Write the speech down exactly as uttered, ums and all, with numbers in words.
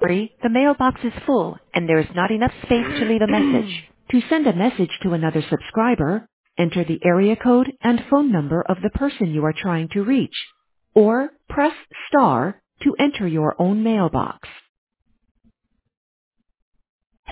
sorry, the mailbox is full and there is not enough space to leave a message. To send a message to another subscriber, enter the area code and phone number of the person you are trying to reach, or press star to enter your own mailbox.